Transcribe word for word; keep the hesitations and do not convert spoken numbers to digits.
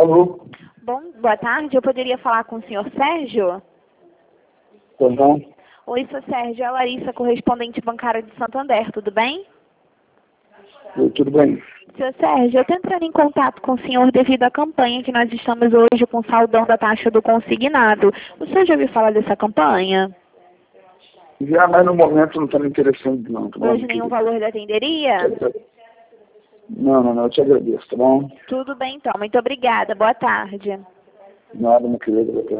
Alô? Bom, boa tarde, eu poderia falar com o senhor Sérgio? Pois não? Oi, sou Sérgio, é a Larissa, correspondente bancária de Santander, tudo bem? Oi, tudo bem? Senhor Sérgio, eu estou entrando em contato com o senhor devido à campanha que nós estamos hoje com o saldão da taxa do consignado. O senhor já ouviu falar dessa campanha? Já, mas no momento não está me interessando não, tá bom? Hoje nenhum valor da atenderia? Não, não, não, eu te agradeço, tá bom? Tudo bem então, muito obrigada, boa tarde. Nada, meu querido.